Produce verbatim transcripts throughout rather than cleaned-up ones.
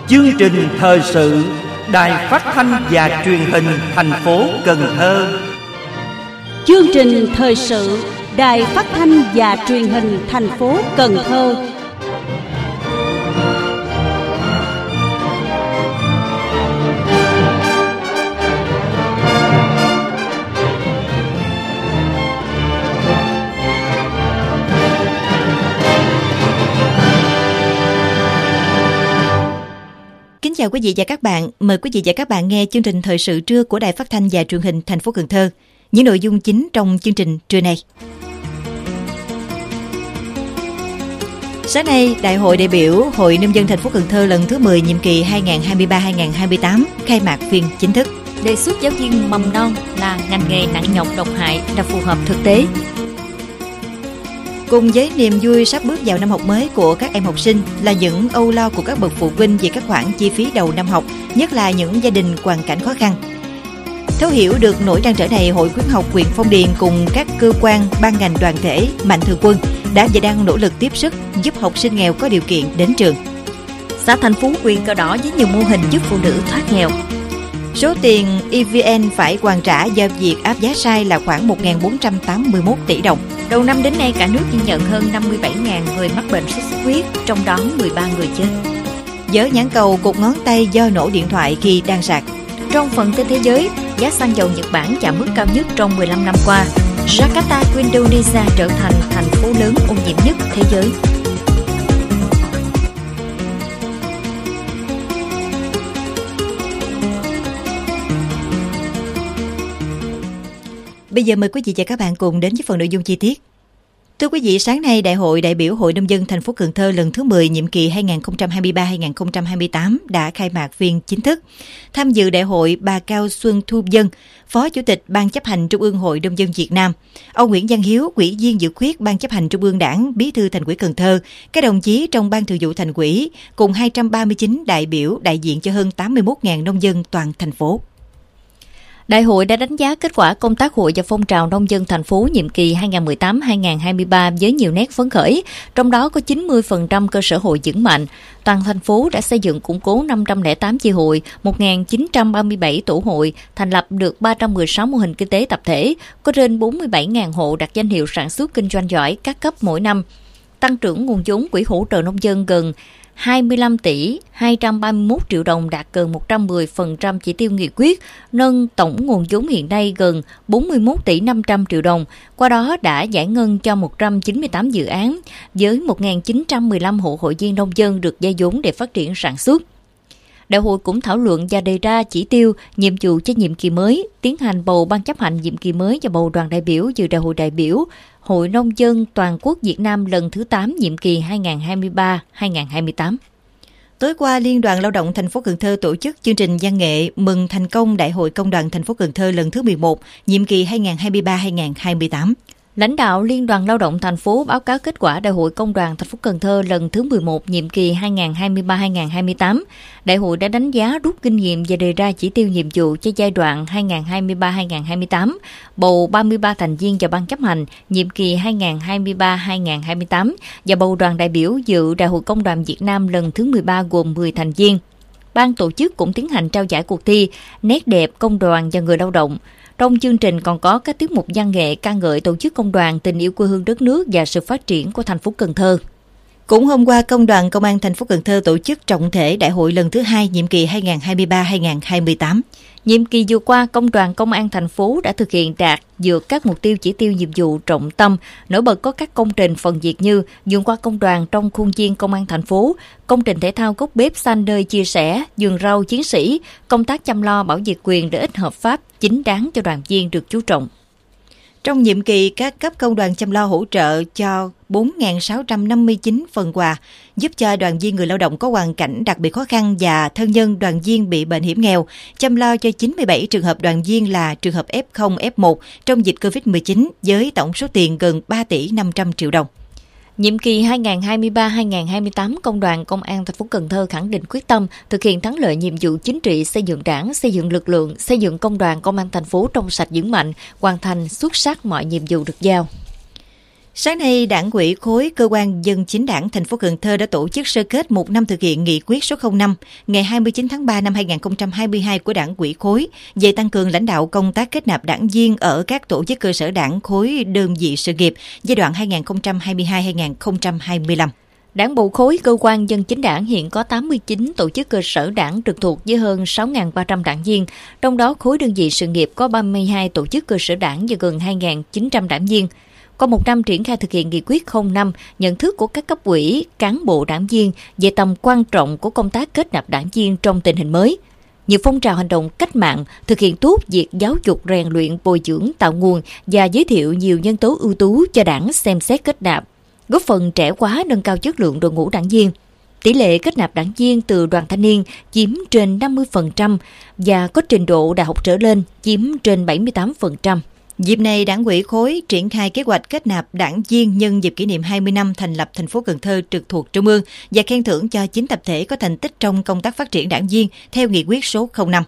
Chương trình thời sự Đài Phát thanh và Truyền hình thành phố Cần Thơ. Chương trình thời sự Đài Phát thanh và Truyền hình thành phố Cần Thơ. Kính chào quý vị và các bạn. Mời quý vị và các bạn nghe chương trình thời sự trưa của Đài Phát thanh và Truyền hình thành phố Cần Thơ. Những nội dung chính trong chương trình trưa nay. Sáng nay, Đại hội đại biểu Hội Nông dân thành phố Cần Thơ lần thứ mười nhiệm kỳ hai nghìn không trăm hai mươi ba đến hai nghìn không trăm hai mươi tám khai mạc phiên chính thức. Đề xuất giáo viên mầm non là ngành nghề nặng nhọc độc hại là phù hợp thực tế. Cùng với niềm vui sắp bước vào năm học mới của các em học sinh là những âu lo của các bậc phụ huynh về các khoản chi phí đầu năm học, nhất là những gia đình hoàn cảnh khó khăn. Thấu hiểu được nỗi trăn trở này, Hội khuyến học huyện Phong Điền cùng các cơ quan, ban ngành đoàn thể, mạnh thường quân đã và đang nỗ lực tiếp sức giúp học sinh nghèo có điều kiện đến trường. Xã Thành Phú huyện Cờ Đỏ với nhiều mô hình giúp phụ nữ thoát nghèo. Số tiền e vê en phải hoàn trả do việc áp giá sai là khoảng một nghìn bốn trăm tám mươi mốt tỷ đồng. Đầu năm đến nay, cả nước ghi nhận hơn năm mươi bảy nghìn người mắc bệnh sốt xuất huyết, trong đó mười ba người chết. Vỡ nhãn cầu cụt ngón tay do nổ điện thoại khi đang sạc. Trong phần tin thế giới, giá xăng dầu Nhật Bản chạm mức cao nhất trong mười lăm năm qua. Jakarta của Indonesia trở thành thành phố lớn ô nhiễm nhất thế giới. Bây giờ mời quý vị và các bạn cùng đến với phần nội dung chi tiết. Thưa quý vị, sáng nay Đại hội đại biểu Hội Nông dân thành phố Cần Thơ lần thứ mười nhiệm kỳ hai nghìn không trăm hai mươi ba đến hai nghìn không trăm hai mươi tám đã khai mạc phiên chính thức. Tham dự đại hội, bà Cao Xuân Thu Dân, Phó Chủ tịch Ban chấp hành Trung ương Hội Nông dân Việt Nam, ông Nguyễn Văn Hiếu, Ủy viên dự khuyết Ban chấp hành Trung ương Đảng, Bí thư Thành ủy Cần Thơ, các đồng chí trong Ban Thường vụ Thành ủy cùng hai trăm ba mươi chín đại biểu đại diện cho hơn tám mươi mốt nghìn nông dân toàn thành phố. Đại hội đã đánh giá kết quả công tác hội và phong trào nông dân thành phố nhiệm kỳ hai nghìn không trăm mười tám đến hai nghìn không trăm hai mươi ba với nhiều nét phấn khởi, trong đó có chín mươi phần trăm cơ sở hội vững mạnh. Toàn thành phố đã xây dựng củng cố năm trăm lẻ tám chi hội, một nghìn chín trăm ba mươi bảy tổ hội, thành lập được ba trăm mười sáu mô hình kinh tế tập thể, có trên bốn mươi bảy nghìn hộ đạt danh hiệu sản xuất kinh doanh giỏi các cấp mỗi năm. Tăng trưởng nguồn vốn quỹ hỗ trợ nông dân gần hai mươi lăm tỷ hai trăm ba mươi mốt triệu đồng, đạt gần một trăm mười phần trăm chỉ tiêu nghị quyết, nâng tổng nguồn vốn hiện nay gần bốn mươi mốt tỷ năm trăm triệu đồng. Qua đó đã giải ngân cho một trăm chín mươi tám dự án với một nghìn chín trăm mười lăm hộ hội viên nông dân được vay vốn để phát triển sản xuất. Đại hội cũng thảo luận và đề ra chỉ tiêu, nhiệm vụ cho nhiệm kỳ mới, tiến hành bầu ban chấp hành nhiệm kỳ mới và bầu đoàn đại biểu dự đại hội đại biểu Hội Nông dân Toàn quốc Việt Nam lần thứ tám nhiệm kỳ hai nghìn không trăm hai mươi ba đến hai nghìn không trăm hai mươi tám. Tối qua, Liên đoàn Lao động thành phố Cần Thơ tổ chức chương trình văn nghệ mừng thành công Đại hội Công đoàn thành phố Cần Thơ lần thứ mười một, nhiệm kỳ hai nghìn không trăm hai mươi ba đến hai nghìn không trăm hai mươi tám. Lãnh đạo Liên đoàn Lao động thành phố báo cáo kết quả Đại hội Công đoàn thành phố Cần Thơ lần thứ mười một nhiệm kỳ hai nghìn không trăm hai mươi ba đến hai nghìn không trăm hai mươi tám. Đại hội đã đánh giá, rút kinh nghiệm và đề ra chỉ tiêu nhiệm vụ cho giai đoạn hai nghìn không trăm hai mươi ba đến hai nghìn không trăm hai mươi tám, bầu ba mươi ba thành viên vào ban chấp hành nhiệm kỳ hai nghìn không trăm hai mươi ba đến hai nghìn không trăm hai mươi tám và bầu đoàn đại biểu dự Đại hội Công đoàn Việt Nam lần thứ mười ba gồm mười thành viên. Ban tổ chức cũng tiến hành trao giải cuộc thi Nét đẹp công đoàn và người lao động. Trong chương trình còn có các tiết mục văn nghệ ca ngợi tổ chức công đoàn, tình yêu quê hương đất nước và sự phát triển của thành phố Cần Thơ. Cũng hôm qua, Công đoàn Công an thành phố Cần Thơ tổ chức trọng thể đại hội lần thứ hai nhiệm kỳ hai nghìn không trăm hai mươi ba đến hai nghìn không trăm hai mươi tám. Nhiệm kỳ vừa qua, Công đoàn Công an thành phố đã thực hiện đạt vượt các mục tiêu chỉ tiêu nhiệm vụ trọng tâm. Nổi bật có các công trình phần việc như vườn hoa công đoàn trong khuôn viên Công an thành phố, công trình thể thao gốc bếp xanh nơi chia sẻ, vườn rau chiến sĩ, công tác chăm lo bảo vệ quyền lợi ích hợp pháp chính đáng cho đoàn viên được chú trọng. Trong nhiệm kỳ, các cấp công đoàn chăm lo hỗ trợ cho bốn nghìn sáu trăm năm mươi chín phần quà, giúp cho đoàn viên người lao động có hoàn cảnh đặc biệt khó khăn và thân nhân đoàn viên bị bệnh hiểm nghèo, chăm lo cho chín mươi bảy trường hợp đoàn viên là trường hợp ép không, ép một trong dịch covid mười chín với tổng số tiền gần ba tỷ năm trăm triệu đồng. Nhiệm kỳ hai nghìn không trăm hai mươi ba đến hai nghìn không trăm hai mươi tám, Công đoàn Công an thành phố Cần Thơ khẳng định quyết tâm thực hiện thắng lợi nhiệm vụ chính trị, xây dựng Đảng, xây dựng lực lượng, xây dựng Công đoàn Công an thành phố trong sạch vững mạnh, hoàn thành xuất sắc mọi nhiệm vụ được giao. Sáng nay, Đảng ủy khối cơ quan dân chính đảng thành phố Cần Thơ đã tổ chức sơ kết một năm thực hiện nghị quyết số không năm ngày hai mươi chín tháng ba năm hai nghìn không trăm hai mươi hai của Đảng ủy khối về tăng cường lãnh đạo công tác kết nạp đảng viên ở các tổ chức cơ sở đảng khối đơn vị sự nghiệp giai đoạn hai nghìn không trăm hai mươi hai đến hai nghìn không trăm hai mươi lăm. Đảng bộ khối cơ quan dân chính đảng hiện có tám mươi chín tổ chức cơ sở đảng trực thuộc với hơn sáu nghìn ba trăm đảng viên, trong đó khối đơn vị sự nghiệp có ba mươi hai tổ chức cơ sở đảng và gần hai nghìn chín trăm đảng viên. Qua một năm triển khai thực hiện nghị quyết không năm, nhận thức của các cấp ủy, cán bộ đảng viên về tầm quan trọng của công tác kết nạp đảng viên trong tình hình mới. Nhiều phong trào hành động cách mạng, thực hiện tốt việc giáo dục rèn luyện, bồi dưỡng, tạo nguồn và giới thiệu nhiều nhân tố ưu tú cho đảng xem xét kết nạp, góp phần trẻ hóa nâng cao chất lượng đội ngũ đảng viên. Tỷ lệ kết nạp đảng viên từ đoàn thanh niên chiếm trên năm mươi phần trăm và có trình độ đại học trở lên chiếm trên bảy mươi tám phần trăm. Dịp này, Đảng ủy khối triển khai kế hoạch kết nạp đảng viên nhân dịp kỷ niệm hai mươi năm thành lập thành phố Cần Thơ trực thuộc Trung ương và khen thưởng cho chín tập thể có thành tích trong công tác phát triển đảng viên theo nghị quyết số không năm.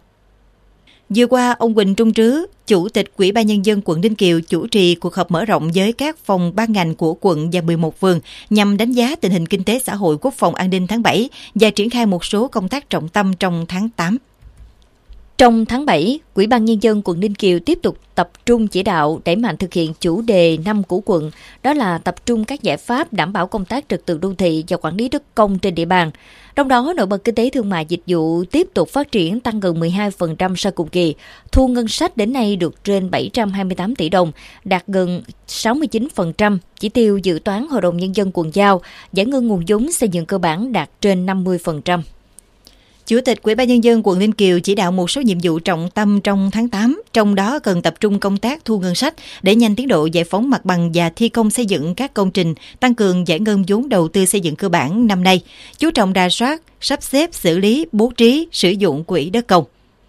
Vừa qua, ông Huỳnh Trung Trứ, Chủ tịch Ủy ban Nhân dân quận Ninh Kiều chủ trì cuộc họp mở rộng với các phòng ban ngành của quận và mười một phường nhằm đánh giá tình hình kinh tế xã hội, quốc phòng an ninh tháng bảy và triển khai một số công tác trọng tâm trong tháng tám. Trong tháng bảy, Ủy ban Nhân dân quận Ninh Kiều tiếp tục tập trung chỉ đạo đẩy mạnh thực hiện chủ đề năm của quận, đó là tập trung các giải pháp đảm bảo công tác trật tự đô thị và quản lý đất công trên địa bàn. Trong đó, nổi bật kinh tế thương mại dịch vụ tiếp tục phát triển tăng gần mười hai phần trăm so cùng kỳ. Thu ngân sách đến nay được trên bảy trăm hai mươi tám tỷ đồng, đạt gần sáu mươi chín phần trăm. Chỉ tiêu dự toán Hội đồng Nhân dân quận giao, giải ngân nguồn vốn xây dựng cơ bản đạt trên năm mươi phần trăm. Chủ tịch Ủy ban Nhân dân quận Ninh Kiều chỉ đạo một số nhiệm vụ trọng tâm trong tháng tám, trong đó cần tập trung công tác thu ngân sách để nhanh tiến độ giải phóng mặt bằng và thi công xây dựng các công trình, tăng cường giải ngân vốn đầu tư xây dựng cơ bản năm nay, chú trọng rà soát, sắp xếp, xử lý, bố trí, sử dụng quỹ đất công.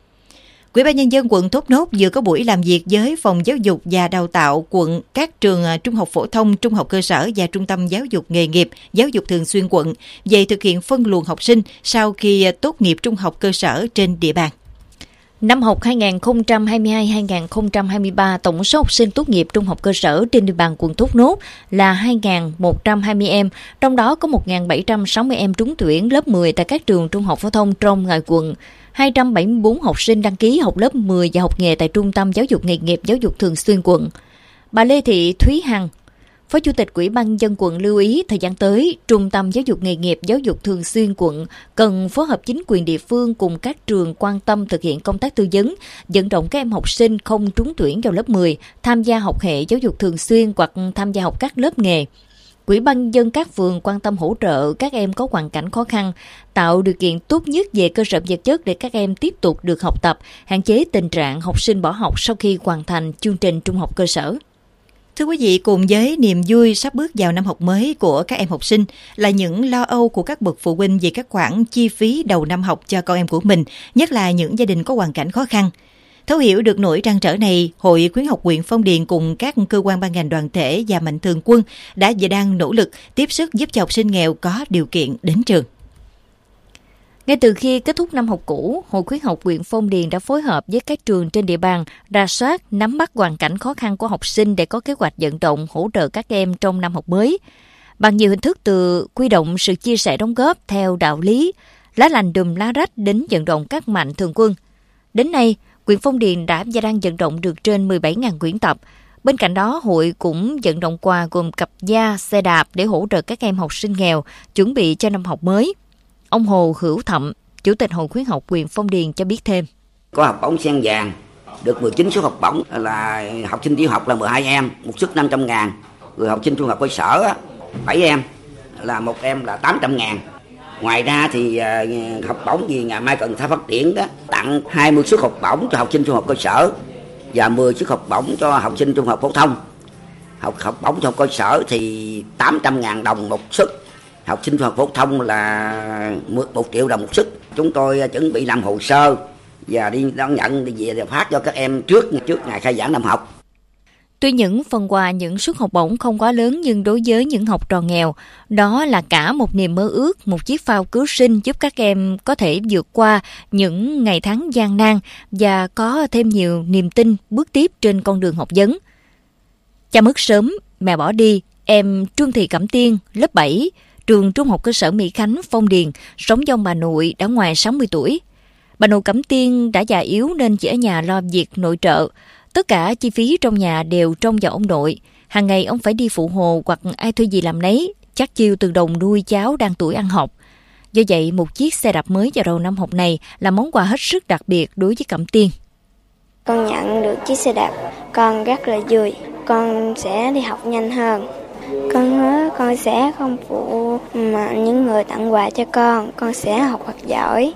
Ủy ban Nhân dân quận Thốt Nốt vừa có buổi làm việc với Phòng Giáo dục và Đào tạo quận, các trường trung học phổ thông, trung học cơ sở và trung tâm giáo dục nghề nghiệp, giáo dục thường xuyên quận về thực hiện phân luồng học sinh sau khi tốt nghiệp trung học cơ sở trên địa bàn. Năm học hai nghìn không trăm hai mươi hai đến hai nghìn không trăm hai mươi ba, tổng số học sinh tốt nghiệp trung học cơ sở trên địa bàn quận Thốt Nốt là hai nghìn một trăm hai mươi em, trong đó có một nghìn bảy trăm sáu mươi em trúng tuyển lớp mười tại các trường trung học phổ thông trong ngoài quận. hai trăm bảy mươi tư học sinh đăng ký học lớp mười và học nghề tại Trung tâm Giáo dục Nghề nghiệp Giáo dục Thường xuyên quận. Bà Lê Thị Thúy Hằng, Phó Chủ tịch Ủy ban Nhân dân quận lưu ý thời gian tới, Trung tâm Giáo dục Nghề nghiệp Giáo dục Thường xuyên quận cần phối hợp chính quyền địa phương cùng các trường quan tâm thực hiện công tác tư vấn, vận động các em học sinh không trúng tuyển vào lớp mười, tham gia học hệ giáo dục thường xuyên hoặc tham gia học các lớp nghề. Ủy ban Nhân dân các phường quan tâm hỗ trợ các em có hoàn cảnh khó khăn, tạo điều kiện tốt nhất về cơ sở vật chất để các em tiếp tục được học tập, hạn chế tình trạng học sinh bỏ học sau khi hoàn thành chương trình trung học cơ sở. Thưa quý vị, cùng với niềm vui sắp bước vào năm học mới của các em học sinh là những lo âu của các bậc phụ huynh về các khoản chi phí đầu năm học cho con em của mình, nhất là những gia đình có hoàn cảnh khó khăn. Thấu hiểu được nỗi trăn trở này, Hội Khuyến học huyện Phong Điền cùng các cơ quan ban ngành đoàn thể và mạnh thường quân đã và đang nỗ lực tiếp sức giúp cho học sinh nghèo có điều kiện đến trường. Ngay từ khi kết thúc năm học cũ, Hội Khuyến học huyện Phong Điền đã phối hợp với các trường trên địa bàn, rà soát, nắm bắt hoàn cảnh khó khăn của học sinh để có kế hoạch vận động hỗ trợ các em trong năm học mới. Bằng nhiều hình thức từ quy động sự chia sẻ đóng góp theo đạo lý, lá lành đùm lá rách đến vận động các mạnh thường quân. Đến nay, huyện Phong Điền đã và đang vận động được trên mười bảy nghìn quyển tập. Bên cạnh đó, hội cũng vận động quà gồm cặp da, xe đạp để hỗ trợ các em học sinh nghèo chuẩn bị cho năm học mới. Ông Hồ Hữu Thậm, Chủ tịch Hội Khuyến học huyện Phong Điền cho biết thêm. Có học bổng sen vàng, được mười chín suất học bổng, là học sinh tiểu học là mười hai em, một suất năm trăm ngàn. Rồi học sinh trung học cơ sở bảy em, là một em là tám trăm ngàn. Ngoài ra thì học bổng vì ngày mai Cần Thơ phát triển đó, tặng hai mươi suất học bổng cho học sinh trung học cơ sở và mười suất học bổng cho học sinh trung học phổ thông. Học học bổng trung học cơ sở thì tám trăm ngàn đồng một suất. Học sinh trung học phổ thông là một triệu đồng một suất. Chúng tôi chuẩn bị làm hồ sơ và đi đón nhận đi về phát cho các em trước trước ngày khai giảng năm học. Tuy những phần quà, những suất học bổng không quá lớn nhưng đối với những học trò nghèo, đó là cả một niềm mơ ước, một chiếc phao cứu sinh giúp các em có thể vượt qua những ngày tháng gian nan và có thêm nhiều niềm tin bước tiếp trên con đường học vấn. Cha mất sớm, mẹ bỏ đi, Em Trương Thị Cẩm Tiên, lớp bảy, trường Trung học cơ sở Mỹ Khánh, Phong Điền, sống với ông bà nội đã ngoài sáu mươi tuổi. Bà nội Cẩm Tiên đã già yếu nên chỉ ở nhà lo việc nội trợ. Tất cả chi phí trong nhà đều trông vào ông nội. Hàng ngày ông phải đi phụ hồ hoặc ai thuê gì làm nấy, chắc chiêu từ đồng nuôi cháu đang tuổi ăn học. Do vậy, một chiếc xe đạp mới vào đầu năm học này là món quà hết sức đặc biệt đối với Cẩm Tiên. Con nhận được chiếc xe đạp, con rất là vui. Con sẽ đi học nhanh hơn. Con hứa con sẽ không phụ mà những người tặng quà cho con. Con sẽ học thật giỏi.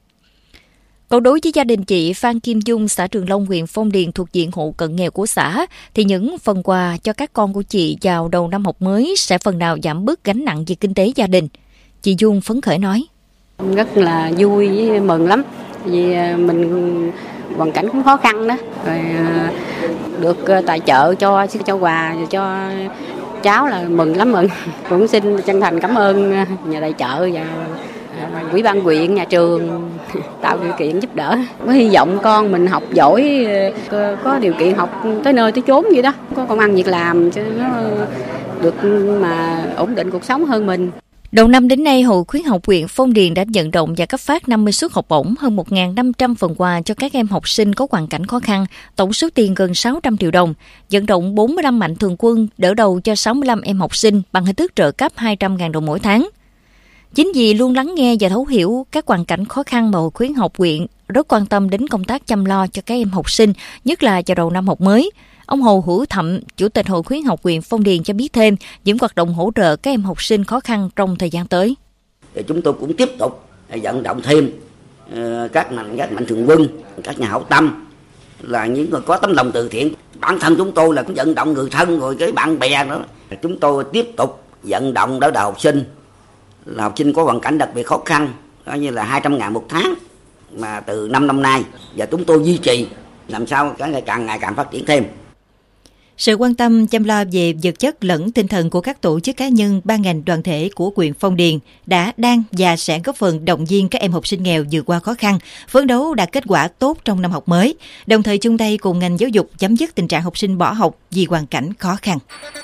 Còn đối với gia đình chị Phan Kim Dung, xã Trường Long, huyện Phong Điền thuộc diện hộ cận nghèo của xã, thì những phần quà cho các con của chị vào đầu năm học mới sẽ phần nào giảm bớt gánh nặng về kinh tế gia đình. Chị Dung phấn khởi nói. Rất là vui với mừng lắm, vì mình hoàn cảnh cũng khó khăn đó, rồi được tài trợ cho cho quà cho cháu là mừng lắm mừng. Cũng xin chân thành cảm ơn nhà tài trợ và ủy ban huyện, nhà trường tạo điều kiện giúp đỡ. Mới hy vọng con mình học giỏi, có điều kiện học tới nơi tới chốn vậy đó, có công ăn việc làm cho nó được mà ổn định cuộc sống hơn mình. Đầu năm đến nay, Hội Khuyến học huyện Phong Điền đã vận động và cấp phát năm mươi suất học bổng, hơn một nghìn năm trăm phần quà cho các em học sinh có hoàn cảnh khó khăn, tổng số tiền gần sáu trăm triệu đồng, vận động bốn mươi lăm mạnh thường quân đỡ đầu cho sáu mươi lăm em học sinh bằng hình thức trợ cấp hai trăm nghìn đồng mỗi tháng. Chính vì luôn lắng nghe và thấu hiểu các hoàn cảnh khó khăn mà Hội Khuyến học huyện rất quan tâm đến công tác chăm lo cho các em học sinh, nhất là vào đầu năm học mới. Ông Hồ Hữu Thậm, Chủ tịch Hội Khuyến học huyện Phong Điền cho biết thêm những hoạt động hỗ trợ các em học sinh khó khăn trong thời gian tới. Chúng tôi cũng tiếp tục vận động thêm các mạnh các mạnh thường quân, các nhà hảo tâm là những người có tấm lòng từ thiện. Bản thân chúng tôi là cũng vận động người thân rồi cái bạn bè nữa. Chúng tôi tiếp tục vận động đỡ đầu học sinh, là học sinh có hoàn cảnh đặc biệt khó khăn, đó như là hai trăm ngàn một tháng mà từ năm năm nay, và chúng tôi duy trì làm sao cái ngày càng ngày càng phát triển thêm. Sự quan tâm chăm lo về vật chất lẫn tinh thần của các tổ chức cá nhân, ban ngành đoàn thể của huyện Phong Điền đã, đang và sẽ góp phần động viên các em học sinh nghèo vượt qua khó khăn, phấn đấu đạt kết quả tốt trong năm học mới, đồng thời chung tay cùng ngành giáo dục chấm dứt tình trạng học sinh bỏ học vì hoàn cảnh khó khăn.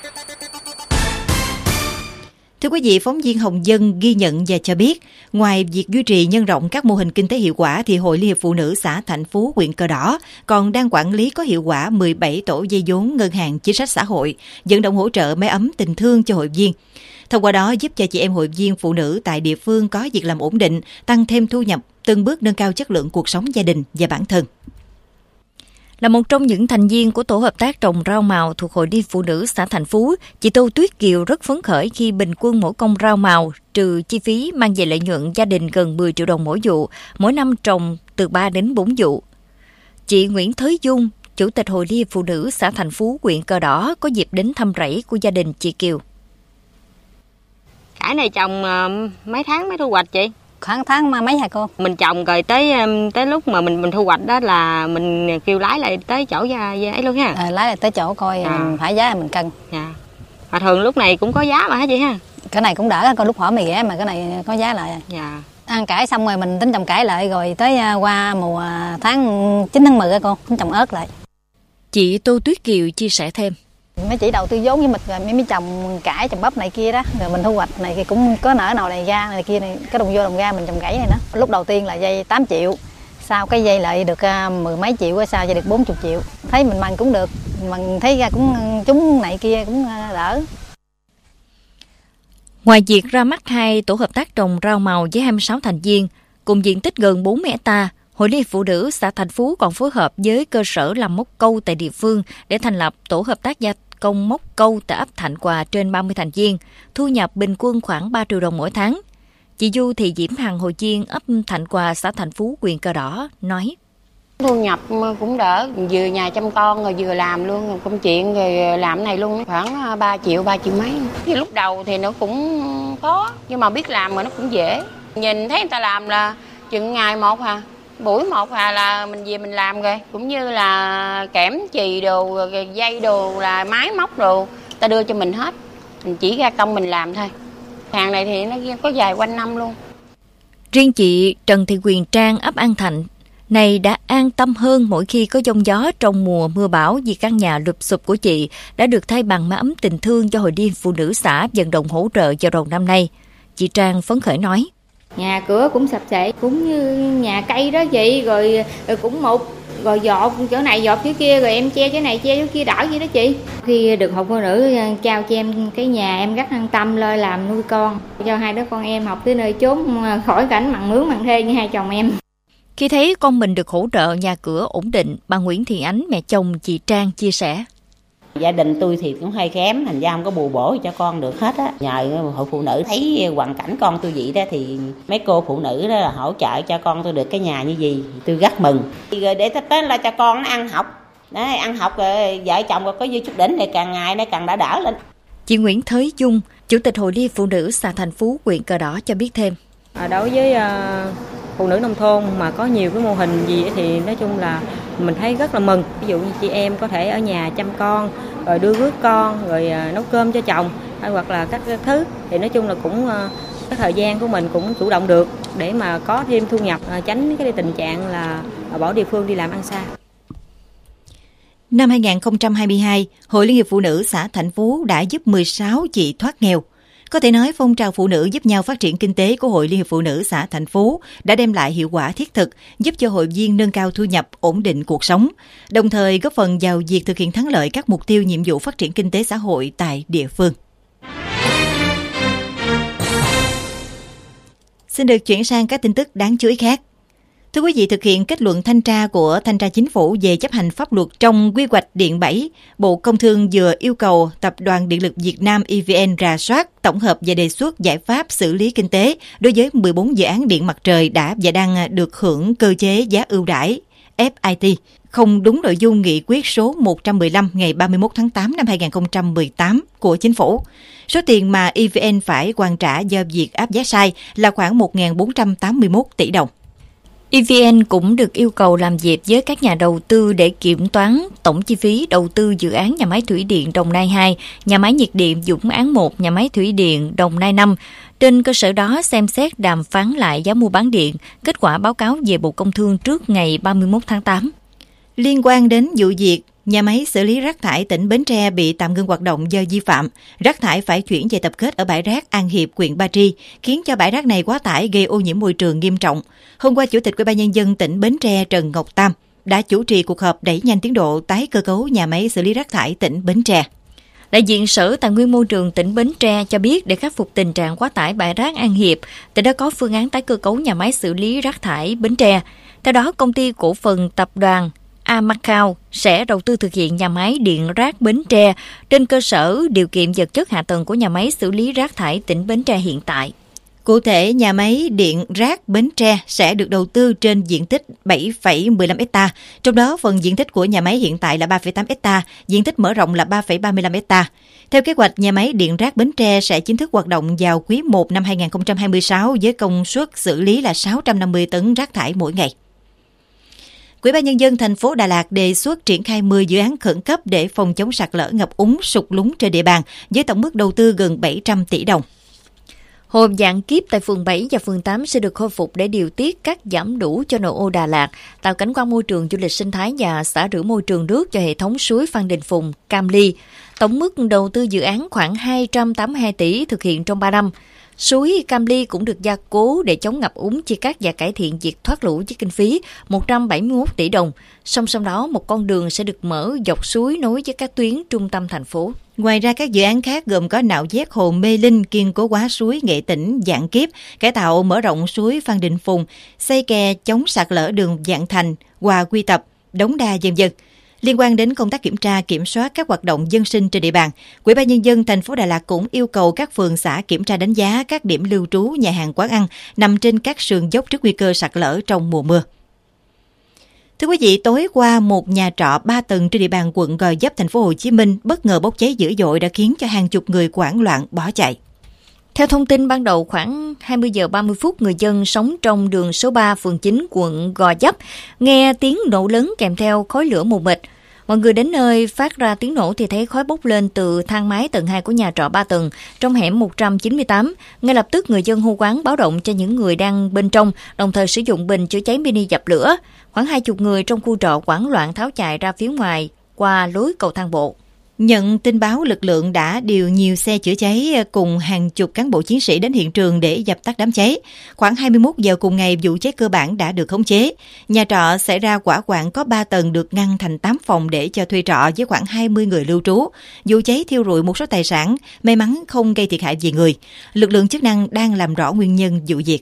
Thưa quý vị, phóng viên Hồng Dân ghi nhận và cho biết, ngoài việc duy trì nhân rộng các mô hình kinh tế hiệu quả, thì Hội Liên hiệp Phụ nữ xã Thạnh Phú, huyện Cờ Đỏ còn đang quản lý có hiệu quả mười bảy tổ vay vốn ngân hàng chính sách xã hội, vận động hỗ trợ máy ấm tình thương cho hội viên. Thông qua đó giúp cho chị em hội viên phụ nữ tại địa phương có việc làm ổn định, tăng thêm thu nhập, từng bước nâng cao chất lượng cuộc sống gia đình và bản thân. Là một trong những thành viên của tổ hợp tác trồng rau màu thuộc Hội Liên Phụ nữ xã Thạnh Phú, chị Tô Tuyết Kiều rất phấn khởi khi bình quân mỗi công rau màu trừ chi phí mang về lợi nhuận gia đình gần mười triệu đồng mỗi vụ, mỗi năm trồng từ ba đến bốn vụ. Chị Nguyễn Thới Dung, Chủ tịch Hội Liên Phụ nữ xã Thạnh Phú, huyện Cờ Đỏ có dịp đến thăm rẫy của gia đình chị Kiều. Cải này trồng mấy tháng mới thu hoạch chị? Khoảng tháng mấy hả cô? Mình trồng rồi tới tới lúc mà mình mình thu hoạch đó là mình kêu lái lại tới chỗ ra ấy luôn ha. À, lái lại tới chỗ coi à. Mình phải giá là mình cân. Dạ. Và thường lúc này cũng có giá mà hả chị ha? Cái này cũng đỡ, con lúc hỏi mì ghẻ mà cái này có giá lại. Dạ. Ăn cải xong rồi mình tính trồng cải lại, rồi tới qua mùa tháng chín tháng mười á cô, tính trồng ớt lại. Chị Tô Tuyết Kiều chia sẻ thêm. Mấy chị đầu tư vốn với mình rồi mới trồng cải, trồng bắp này kia đó, rồi mình thu hoạch này cũng có nở nào này ra này kia này, cái đồng vô đồng ra mình trồng cải này đó. Lúc đầu tiên là dây tám triệu, sau cái dây lại được mười mấy triệu, sau dây được bốn mươi triệu. Thấy mình mần cũng được, mình thấy ra cũng chúng này kia cũng đỡ. Ngoài việc ra mắt hai tổ hợp tác trồng rau màu với hai mươi sáu thành viên, cùng diện tích gần bốn mươi héc ta, Hội Liên hiệp Phụ nữ xã Thạnh Phú còn phối hợp với cơ sở làm mốc câu tại địa phương để thành lập tổ hợp tác gia công mốc câu tại ấp Thạnh Quà trên ba mươi thành viên, thu nhập bình quân khoảng ba triệu đồng mỗi tháng. Chị Du Thị Diễm Hằng, hội viên ấp Thạnh Quà, xã Thạnh Phú, huyện Cờ Đỏ nói: Thu nhập cũng đỡ, vừa nhà chăm con rồi vừa làm luôn công chuyện rồi làm này luôn, khoảng ba triệu, ba triệu mấy. Thì lúc đầu thì nó cũng khó, nhưng mà biết làm mà nó cũng dễ. Nhìn thấy người ta làm là chừng ngày một hà, buổi một hà là mình về mình làm rồi. Cũng như là kẽm chì đồ, rồi dây đồ, là máy móc đồ, ta đưa cho mình hết. Mình chỉ ra công mình làm thôi. Hàng này thì nó có dài quanh năm luôn. Riêng chị Trần Thị Quyền Trang, ấp An Thạnh, này đã an tâm hơn mỗi khi có giông gió trong mùa mưa bão vì căn nhà lụp xụp của chị đã được thay bằng mái ấm tình thương do Hội Liên Phụ Nữ xã vận động hỗ trợ vào đầu năm nay. Chị Trang phấn khởi nói. Nhà cửa cũng sập xệ, cũng như nhà cây đó chị, rồi, rồi cũng một, rồi dọt chỗ này dọt chỗ kia, rồi em che chỗ này che chỗ kia đỡ vậy đó chị. Khi được Hội Phụ Nữ trao cho em cái nhà, em rất an tâm lo làm nuôi con, cho hai đứa con em học tới nơi chốn khỏi cảnh mặn mướn mặn thuê như hai chồng em. Khi thấy con mình được hỗ trợ nhà cửa ổn định, bà Nguyễn Thị Ánh, mẹ chồng chị Trang chia sẻ. Gia đình tôi thì cũng hơi kém, thành ra không có bù bổ cho con được hết á. Nhờ Hội Phụ Nữ thấy hoàn cảnh con tôi vậy đó thì mấy cô phụ nữ đó là hỗ trợ cho con tôi được cái nhà như gì, tôi rất mừng. Rồi để tới là cho con nó ăn học, đấy, ăn học rồi vợ chồng rồi có dư chút đỉnh thì càng ngày nó càng đã đỡ lên. Chị Nguyễn Thới Dung, Chủ tịch Hội Liên Phụ Nữ xã Thành Phú, huyện Cờ Đỏ cho biết thêm. À, đối với uh, phụ nữ nông thôn mà có nhiều cái mô hình gì thì nói chung là mình thấy rất là mừng. Ví dụ như chị em có thể ở nhà chăm con, rồi đưa rước con, rồi uh, nấu cơm cho chồng, hay hoặc là các thứ thì nói chung là cũng uh, cái thời gian của mình cũng chủ động được để mà có thêm thu nhập, uh, tránh cái tình trạng là uh, bỏ địa phương đi làm ăn xa. Năm hai không hai hai, Hội Liên hiệp Phụ nữ xã Thạnh Phú đã giúp mười sáu chị thoát nghèo. Có thể nói phong trào phụ nữ giúp nhau phát triển kinh tế của Hội Liên hiệp Phụ nữ xã Thạnh Phú đã đem lại hiệu quả thiết thực, giúp cho hội viên nâng cao thu nhập, ổn định cuộc sống, đồng thời góp phần vào việc thực hiện thắng lợi các mục tiêu nhiệm vụ phát triển kinh tế xã hội tại địa phương. Xin được chuyển sang các tin tức đáng chú ý khác. Thưa quý vị, thực hiện kết luận thanh tra của Thanh tra Chính phủ về chấp hành pháp luật trong quy hoạch điện bảy, Bộ Công Thương vừa yêu cầu Tập đoàn Điện lực Việt Nam E V N rà soát, tổng hợp và đề xuất giải pháp xử lý kinh tế đối với mười bốn dự án điện mặt trời đã và đang được hưởng cơ chế giá ưu đãi F I T, không đúng nội dung nghị quyết số một trăm mười lăm ngày ba mươi mốt tháng tám năm hai nghìn không trăm mười tám của Chính phủ. Số tiền mà E V N phải hoàn trả do việc áp giá sai là khoảng một nghìn bốn trăm tám mươi mốt tỷ đồng. E V N cũng được yêu cầu làm việc với các nhà đầu tư để kiểm toán tổng chi phí đầu tư dự án nhà máy thủy điện Đồng Nai hai, nhà máy nhiệt điện Vũng Áng một, nhà máy thủy điện Đồng Nai năm. Trên cơ sở đó xem xét đàm phán lại giá mua bán điện, kết quả báo cáo về Bộ Công Thương trước ngày ba mươi mốt tháng tám. Liên quan đến vụ việc nhà máy xử lý rác thải tỉnh Bến Tre bị tạm ngưng hoạt động do vi phạm, rác thải phải chuyển về tập kết ở bãi rác An Hiệp, huyện Ba Tri, khiến cho bãi rác này quá tải gây ô nhiễm môi trường nghiêm trọng. Hôm qua, Chủ tịch Ủy ban Nhân dân tỉnh Bến Tre Trần Ngọc Tam đã chủ trì cuộc họp đẩy nhanh tiến độ tái cơ cấu nhà máy xử lý rác thải tỉnh Bến Tre. Đại diện Sở Tài nguyên Môi trường tỉnh Bến Tre cho biết để khắc phục tình trạng quá tải bãi rác An Hiệp, tỉnh đã có phương án tái cơ cấu nhà máy xử lý rác thải Bến Tre. Theo đó, công ty cổ phần tập đoàn Amacao sẽ đầu tư thực hiện nhà máy điện rác Bến Tre trên cơ sở điều kiện vật chất hạ tầng của nhà máy xử lý rác thải tỉnh Bến Tre hiện tại. Cụ thể, nhà máy điện rác Bến Tre sẽ được đầu tư trên diện tích bảy phẩy mười lăm héc ta, trong đó phần diện tích của nhà máy hiện tại là ba phẩy tám héc ta, diện tích mở rộng là ba phẩy ba mươi lăm héc ta. Theo kế hoạch, nhà máy điện rác Bến Tre sẽ chính thức hoạt động vào quý một năm hai nghìn không trăm hai mươi sáu với công suất xử lý là sáu trăm năm mươi tấn rác thải mỗi ngày. Ủy ban Nhân dân thành phố Đà Lạt đề xuất triển khai mười dự án khẩn cấp để phòng chống sạt lở, ngập úng, sụt lún trên địa bàn với tổng mức đầu tư gần bảy trăm tỷ đồng. Hồ Vạn Kiếp tại phường bảy và phường tám sẽ được khôi phục để điều tiết cắt giảm đủ cho nội ô Đà Lạt, tạo cảnh quan môi trường du lịch sinh thái và xả rửa môi trường nước cho hệ thống suối Phan Đình Phùng, Cam Ly. Tổng mức đầu tư dự án khoảng hai trăm tám mươi hai tỷ thực hiện trong ba năm. Suối Cam Ly cũng được gia cố để chống ngập úng, chia cắt và cải thiện việc thoát lũ với kinh phí một trăm bảy mươi mốt tỷ đồng. Song song đó, một con đường sẽ được mở dọc suối nối với các tuyến trung tâm thành phố. Ngoài ra, các dự án khác gồm có nạo vét hồ Mê Linh, kiên cố hóa suối Nghệ Tĩnh, Vạn Kiếp, cải tạo mở rộng suối Phan Đình Phùng, xây kè chống sạt lở đường Vạn Thành, Hòa Quy Tập, Đống Đa, vân vân. Liên quan đến công tác kiểm tra, kiểm soát các hoạt động dân sinh trên địa bàn, Ủy ban Nhân dân thành phố Đà Lạt cũng yêu cầu các phường xã kiểm tra đánh giá các điểm lưu trú, nhà hàng, quán ăn nằm trên các sườn dốc trước nguy cơ sạt lở trong mùa mưa. Thưa quý vị, tối qua một nhà trọ ba tầng trên địa bàn quận Gò Vấp, thành phố Hồ Chí Minh bất ngờ bốc cháy dữ dội đã khiến cho hàng chục người hoảng loạn bỏ chạy. Theo thông tin ban đầu, khoảng hai mươi giờ ba mươi phút, người dân sống trong đường số ba, phường chín, quận Gò Vấp nghe tiếng nổ lớn kèm theo khói lửa mù mịt. Mọi người đến nơi phát ra tiếng nổ thì thấy khói bốc lên từ thang máy tầng hai của nhà trọ ba tầng trong hẻm một trăm chín mươi tám. Ngay lập tức người dân hô hoán báo động cho những người đang bên trong, đồng thời sử dụng bình chữa cháy mini dập lửa. Khoảng hai chục người trong khu trọ hoảng loạn tháo chạy ra phía ngoài qua lối cầu thang bộ. Nhận tin báo, lực lượng đã điều nhiều xe chữa cháy cùng hàng chục cán bộ chiến sĩ đến hiện trường để dập tắt đám cháy. Khoảng hai mươi mốt giờ cùng ngày, vụ cháy cơ bản đã được khống chế. Nhà trọ xảy ra hỏa hoạn có ba tầng được ngăn thành tám phòng để cho thuê trọ với khoảng hai mươi người lưu trú. Vụ cháy thiêu rụi một số tài sản, may mắn không gây thiệt hại về người. Lực lượng chức năng đang làm rõ nguyên nhân vụ việc.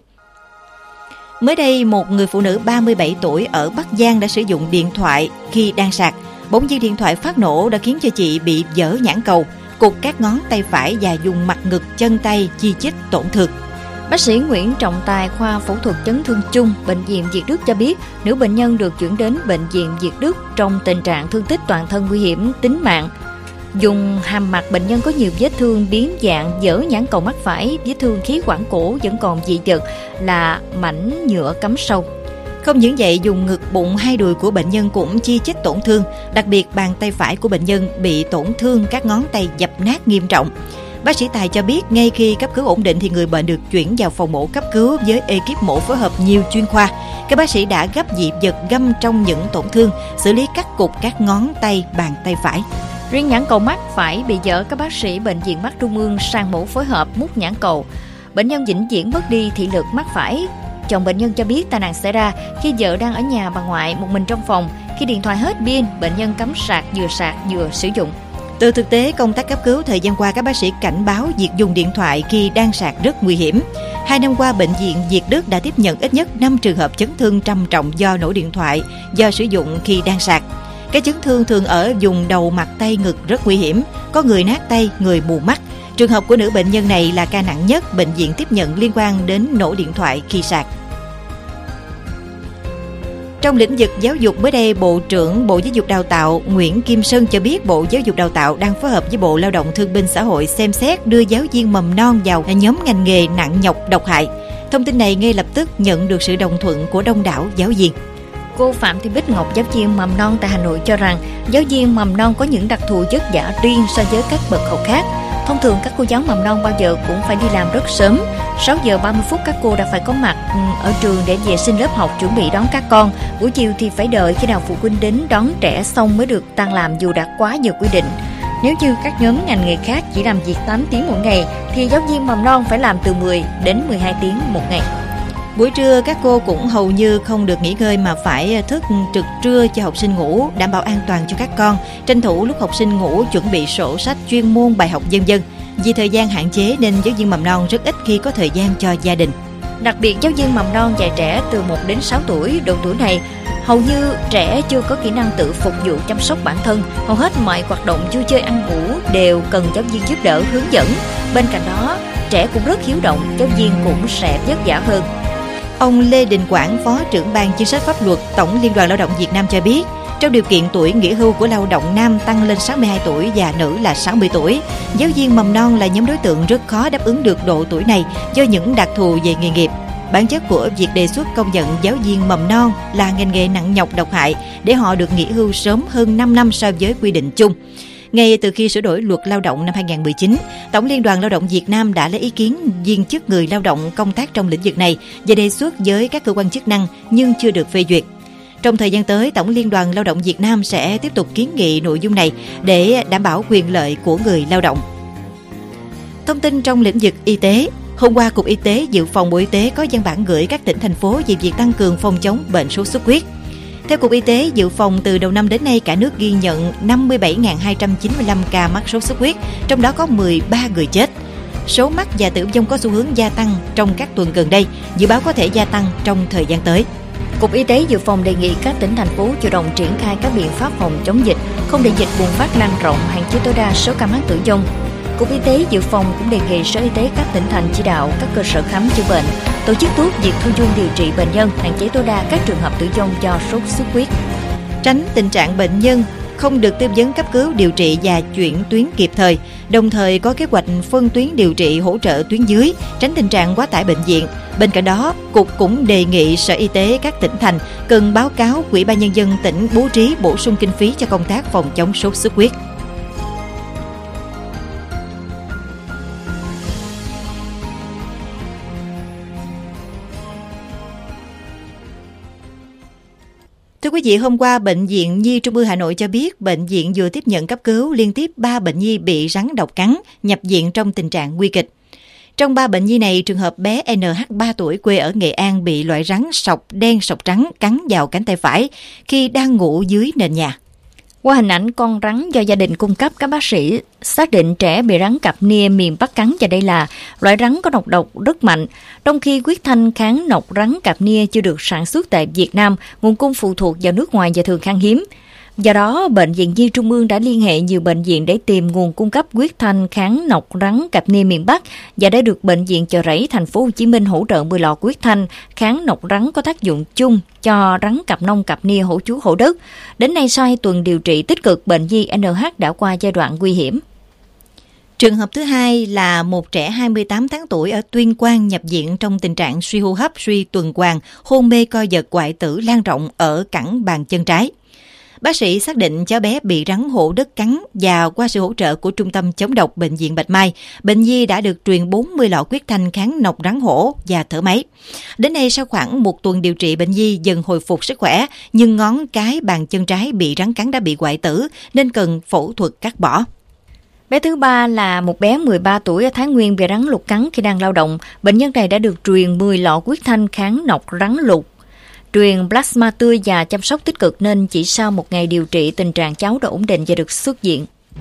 Mới đây, một người phụ nữ ba mươi bảy tuổi ở Bắc Giang đã sử dụng điện thoại khi đang sạc. Bỗng nhiên điện thoại phát nổ đã khiến cho chị bị vỡ nhãn cầu, cụt các ngón tay phải và dùng mặt, ngực, chân tay chi chít tổn thương. Bác sĩ Nguyễn Trọng Tài, khoa phẫu thuật chấn thương chung, Bệnh viện Việt Đức cho biết, nữ bệnh nhân được chuyển đến Bệnh viện Việt Đức trong tình trạng thương tích toàn thân nguy hiểm tính mạng. Dùng hàm mặt, bệnh nhân có nhiều vết thương biến dạng vỡ nhãn cầu mắt phải, vết thương khí quản cổ vẫn còn dị vật là mảnh nhựa cắm sâu. Không những vậy, dùng ngực, bụng, hai đùi của bệnh nhân cũng chi chít tổn thương, đặc biệt bàn tay phải của bệnh nhân bị tổn thương, các ngón tay dập nát nghiêm trọng. Bác sĩ Tài cho biết, ngay khi cấp cứu ổn định thì người bệnh được chuyển vào phòng mổ cấp cứu với ekip mổ phối hợp nhiều chuyên khoa. Các bác sĩ đã gấp dị vật găm trong những tổn thương, xử lý cắt cụt các ngón tay, bàn tay phải. Riêng nhãn cầu mắt phải bị vỡ, các bác sĩ Bệnh viện Mắt Trung ương sang mổ phối hợp mút nhãn cầu. Bệnh nhân vĩnh viễn mất đi thị lực mắt phải. Chồng bệnh nhân cho biết tai nạn xảy ra khi vợ đang ở nhà bà ngoại một mình trong phòng. Khi điện thoại hết pin, bệnh nhân cắm sạc, vừa sạc vừa sử dụng. Từ thực tế công tác cấp cứu thời gian qua, các bác sĩ cảnh báo việc dùng điện thoại khi đang sạc rất nguy hiểm. Hai năm qua, Bệnh viện Việt Đức đã tiếp nhận ít nhất năm trường hợp chấn thương trầm trọng do nổ điện thoại do sử dụng khi đang sạc. Các chấn thương thường ở vùng đầu, mặt, tay, ngực rất nguy hiểm. Có người nát tay, người mù mắt. Trường hợp của nữ bệnh nhân này là ca nặng nhất bệnh viện tiếp nhận liên quan đến nổ điện thoại khi sạc. Trong lĩnh vực giáo dục, mới đây, Bộ trưởng Bộ Giáo dục Đào tạo Nguyễn Kim Sơn cho biết Bộ Giáo dục Đào tạo đang phối hợp với Bộ Lao động Thương binh Xã hội xem xét đưa giáo viên mầm non vào nhóm ngành nghề nặng nhọc độc hại. Thông tin này ngay lập tức nhận được sự đồng thuận của đông đảo giáo viên. Cô Phạm Thị Bích Ngọc, giáo viên mầm non tại Hà Nội cho rằng giáo viên mầm non có những đặc thù vất vả riêng so với các bậc học khác. Thông thường các cô giáo mầm non bao giờ cũng phải đi làm rất sớm. sáu giờ ba mươi phút các cô đã phải có mặt ở trường để vệ sinh lớp học, chuẩn bị đón các con. Buổi chiều thì phải đợi khi nào phụ huynh đến đón trẻ xong mới được tan làm dù đã quá giờ quy định. Nếu như các nhóm ngành nghề khác chỉ làm việc tám tiếng một ngày thì giáo viên mầm non phải làm từ mười đến mười hai tiếng một ngày. Buổi trưa các cô cũng hầu như không được nghỉ ngơi mà phải thức trực trưa cho học sinh ngủ, đảm bảo an toàn cho các con, tranh thủ lúc học sinh ngủ chuẩn bị sổ sách chuyên môn, bài học vân vân. Vì thời gian hạn chế nên giáo viên mầm non rất ít khi có thời gian cho gia đình. Đặc biệt giáo viên mầm non dạy trẻ từ một đến sáu tuổi, độ tuổi này hầu như trẻ chưa có kỹ năng tự phục vụ chăm sóc bản thân. Hầu hết mọi hoạt động vui chơi ăn ngủ đều cần giáo viên giúp đỡ hướng dẫn. Bên cạnh đó, trẻ cũng rất hiếu động, giáo viên cũng sẽ vất vả hơn. Ông Lê Đình Quảng, Phó trưởng ban chính sách pháp luật Tổng Liên đoàn Lao động Việt Nam cho biết, trong điều kiện tuổi nghỉ hưu của lao động nam tăng lên sáu mươi hai tuổi và nữ là sáu mươi tuổi, giáo viên mầm non là nhóm đối tượng rất khó đáp ứng được độ tuổi này do những đặc thù về nghề nghiệp. Bản chất của việc đề xuất công nhận giáo viên mầm non là ngành nghề nặng nhọc độc hại để họ được nghỉ hưu sớm hơn năm năm so với quy định chung. Ngay từ khi sửa đổi luật lao động năm hai không một chín, Tổng Liên đoàn Lao động Việt Nam đã lấy ý kiến viên chức người lao động công tác trong lĩnh vực này và đề xuất với các cơ quan chức năng nhưng chưa được phê duyệt. Trong thời gian tới, Tổng Liên đoàn Lao động Việt Nam sẽ tiếp tục kiến nghị nội dung này để đảm bảo quyền lợi của người lao động. Thông tin trong lĩnh vực y tế. Hôm qua, Cục Y tế Dự phòng Bộ Y tế có văn bản gửi các tỉnh, thành phố về việc tăng cường phòng chống bệnh sốt xuất huyết. Theo Cục Y tế Dự phòng, từ đầu năm đến nay, cả nước ghi nhận năm mươi bảy nghìn hai trăm chín mươi lăm ca mắc sốt xuất huyết, trong đó có mười ba người chết. Số mắc và tử vong có xu hướng gia tăng trong các tuần gần đây, dự báo có thể gia tăng trong thời gian tới. Cục Y tế Dự phòng đề nghị các tỉnh, thành phố chủ động triển khai các biện pháp phòng chống dịch, không để dịch bùng phát lan rộng, hạn chế tối đa số ca mắc tử vong. Cục Y tế Dự phòng cũng đề nghị Sở Y tế các tỉnh thành chỉ đạo các cơ sở khám chữa bệnh tổ chức tốt việc thu dung điều trị bệnh nhân, hạn chế tối đa các trường hợp tử vong do sốt xuất huyết. Tránh tình trạng bệnh nhân không được tư vấn cấp cứu điều trị và chuyển tuyến kịp thời, đồng thời có kế hoạch phân tuyến điều trị hỗ trợ tuyến dưới, tránh tình trạng quá tải bệnh viện. Bên cạnh đó, Cục cũng đề nghị Sở Y tế các tỉnh thành cần báo cáo Ủy ban Nhân dân tỉnh bố trí bổ sung kinh phí cho công tác phòng chống sốt xuất huyết. Thưa quý vị, hôm qua Bệnh viện Nhi Trung ương Hà Nội cho biết bệnh viện vừa tiếp nhận cấp cứu liên tiếp ba bệnh nhi bị rắn độc cắn, nhập viện trong tình trạng nguy kịch. Trong ba bệnh nhi này, trường hợp bé en hát ba tuổi quê ở Nghệ An bị loại rắn sọc đen sọc trắng cắn vào cánh tay phải khi đang ngủ dưới nền nhà. Qua hình ảnh con rắn do gia đình cung cấp, các bác sĩ xác định trẻ bị rắn cặp nia miền Bắc cắn và đây là loại rắn có nọc độc rất mạnh. Trong khi huyết thanh kháng nọc rắn cặp nia chưa được sản xuất tại Việt Nam, nguồn cung phụ thuộc vào nước ngoài và thường khan hiếm. Do đó, Bệnh viện Nhi Trung ương đã liên hệ nhiều bệnh viện để tìm nguồn cung cấp huyết thanh kháng nọc rắn cặp nia miền Bắc và đã được Bệnh viện Chợ Rẫy Thành phố Hồ Chí Minh hỗ trợ mười lọ huyết thanh kháng nọc rắn có tác dụng chung cho rắn cặp nông cặp nia hổ chú hổ đất. Đến nay, sau hai tuần điều trị tích cực, bệnh nhi en hát đã qua giai đoạn nguy hiểm. Trường hợp thứ hai là một trẻ hai mươi tám tháng tuổi ở Tuyên Quang nhập viện trong tình trạng suy hô hấp, suy tuần hoàn, hôn mê co giật hoại tử lan rộng ở cẳng bàn chân trái. Bác sĩ xác định cháu bé bị rắn hổ đất cắn và qua sự hỗ trợ của Trung tâm chống độc Bệnh viện Bạch Mai, bệnh nhi đã được truyền bốn mươi lọ huyết thanh kháng nọc rắn hổ và thở máy. Đến nay, sau khoảng một tuần điều trị, bệnh nhi dần hồi phục sức khỏe, nhưng ngón cái bàn chân trái bị rắn cắn đã bị hoại tử nên cần phẫu thuật cắt bỏ. Bé thứ ba là một bé mười ba tuổi ở Thái Nguyên bị rắn lục cắn khi đang lao động. Bệnh nhân này đã được truyền mười lọ huyết thanh kháng nọc rắn lục, truyền plasma tươi và chăm sóc tích cực nên chỉ sau một ngày điều trị, tình trạng cháu đã ổn định và được xuất viện.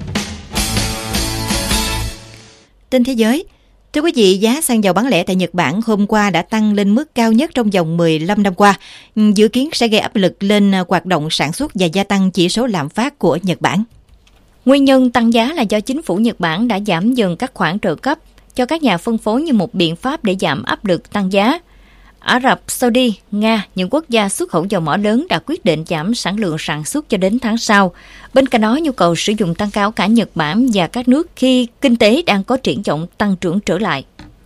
Tin thế giới. Thưa quý vị, giá xăng dầu bán lẻ tại Nhật Bản hôm qua đã tăng lên mức cao nhất trong vòng mười lăm năm qua, dự kiến sẽ gây áp lực lên hoạt động sản xuất và gia tăng chỉ số lạm phát của Nhật Bản. Nguyên nhân tăng giá là do chính phủ Nhật Bản đã giảm dần các khoản trợ cấp cho các nhà phân phối như một biện pháp để giảm áp lực tăng giá. Ả Rập Saudi, Nga, những quốc gia xuất khẩu dầu mỏ lớn đã quyết định giảm sản lượng sản xuất cho đến tháng sau. Bên cạnh đó, nhu cầu sử dụng tăng cao cả Nhật Bản và các nước khi kinh tế đang có triển vọng tăng trưởng trở lại.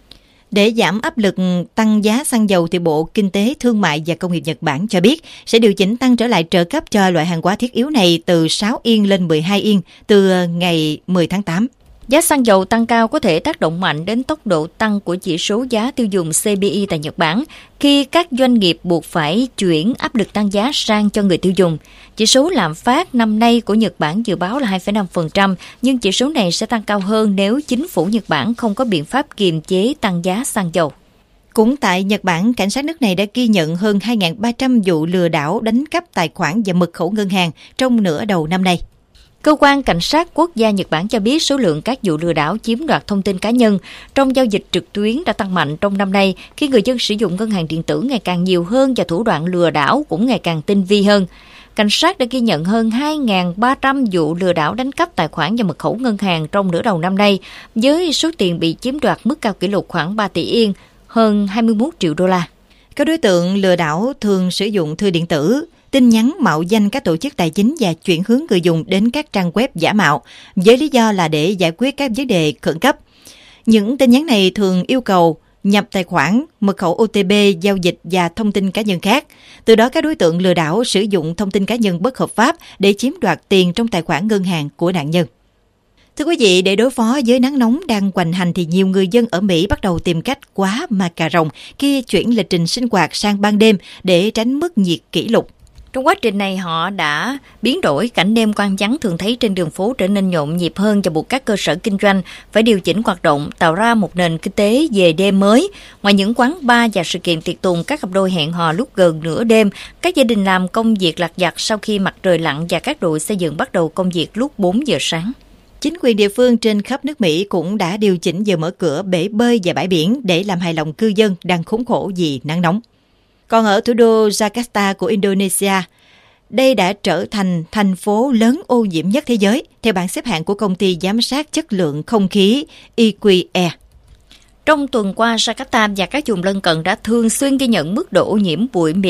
Để giảm áp lực tăng giá xăng dầu, thì Bộ Kinh tế, Thương mại và Công nghiệp Nhật Bản cho biết sẽ điều chỉnh tăng trở lại trợ cấp cho loại hàng hóa thiết yếu này từ sáu yên lên mười hai yên từ ngày mười tháng tám. Giá xăng dầu tăng cao có thể tác động mạnh đến tốc độ tăng của chỉ số giá tiêu dùng xê pê i tại Nhật Bản khi các doanh nghiệp buộc phải chuyển áp lực tăng giá sang cho người tiêu dùng. Chỉ số lạm phát năm nay của Nhật Bản dự báo là hai phẩy năm phần trăm, nhưng chỉ số này sẽ tăng cao hơn nếu chính phủ Nhật Bản không có biện pháp kiềm chế tăng giá xăng dầu. Cũng tại Nhật Bản, cảnh sát nước này đã ghi nhận hơn hai nghìn ba trăm vụ lừa đảo đánh cắp tài khoản và mật khẩu ngân hàng trong nửa đầu năm nay. Cơ quan Cảnh sát Quốc gia Nhật Bản cho biết số lượng các vụ lừa đảo chiếm đoạt thông tin cá nhân trong giao dịch trực tuyến đã tăng mạnh trong năm nay khi người dân sử dụng ngân hàng điện tử ngày càng nhiều hơn và thủ đoạn lừa đảo cũng ngày càng tinh vi hơn. Cảnh sát đã ghi nhận hơn hai nghìn ba trăm vụ lừa đảo đánh cắp tài khoản và mật khẩu ngân hàng trong nửa đầu năm nay, với số tiền bị chiếm đoạt mức cao kỷ lục khoảng ba tỷ yên, hơn hai mươi mốt triệu đô la. Các đối tượng lừa đảo thường sử dụng thư điện tử, tin nhắn mạo danh các tổ chức tài chính và chuyển hướng người dùng đến các trang web giả mạo, với lý do là để giải quyết các vấn đề khẩn cấp. Những tin nhắn này thường yêu cầu nhập tài khoản, mật khẩu ô tê pê, giao dịch và thông tin cá nhân khác. Từ đó các đối tượng lừa đảo sử dụng thông tin cá nhân bất hợp pháp để chiếm đoạt tiền trong tài khoản ngân hàng của nạn nhân. Thưa quý vị, để đối phó với nắng nóng đang hoành hành thì nhiều người dân ở Mỹ bắt đầu tìm cách quá ma cà rồng khi chuyển lịch trình sinh hoạt sang ban đêm để tránh mức nhiệt kỷ lục. Trong quá trình này, họ đã biến đổi cảnh đêm quang vắng thường thấy trên đường phố trở nên nhộn nhịp hơn và buộc các cơ sở kinh doanh phải điều chỉnh hoạt động, tạo ra một nền kinh tế về đêm mới. Ngoài những quán bar và sự kiện tiệc tùng, các cặp đôi hẹn hò lúc gần nửa đêm, các gia đình làm công việc lặt vặt sau khi mặt trời lặn và các đội xây dựng bắt đầu công việc lúc bốn giờ sáng. Chính quyền địa phương trên khắp nước Mỹ cũng đã điều chỉnh giờ mở cửa bể bơi và bãi biển để làm hài lòng cư dân đang khốn khổ vì nắng nóng. Còn ở thủ đô Jakarta của Indonesia, đây đã trở thành thành phố lớn ô nhiễm nhất thế giới, theo bảng xếp hạng của công ty giám sát chất lượng không khí i quy e. Trong tuần qua, Jakarta và các vùng lân cận đã thường xuyên ghi nhận mức độ ô nhiễm bụi mịn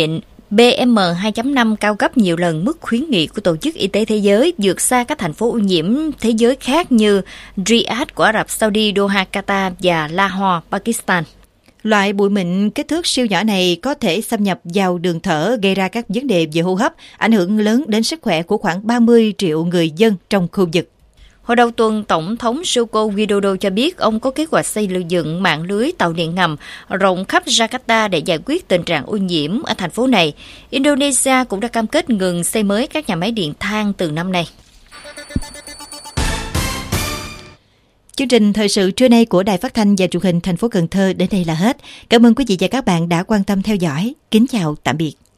B M hai chấm năm cao gấp nhiều lần mức khuyến nghị của Tổ chức Y tế Thế giới, vượt xa các thành phố ô nhiễm thế giới khác như Riyadh của Ả Rập Saudi, Doha, Qatar và Lahore, Pakistan. Loại bụi mịn kích thước siêu nhỏ này có thể xâm nhập vào đường thở, gây ra các vấn đề về hô hấp, ảnh hưởng lớn đến sức khỏe của khoảng ba mươi triệu người dân trong khu vực. Hồi đầu tuần, Tổng thống Joko Widodo cho biết ông có kế hoạch xây dựng mạng lưới tàu điện ngầm rộng khắp Jakarta để giải quyết tình trạng ô nhiễm ở thành phố này. Indonesia cũng đã cam kết ngừng xây mới các nhà máy điện than từ năm nay. Chương trình thời sự trưa nay của Đài Phát thanh và Truyền hình thành phố Cần Thơ đến đây là hết. Cảm ơn quý vị và các bạn đã quan tâm theo dõi. Kính chào tạm biệt.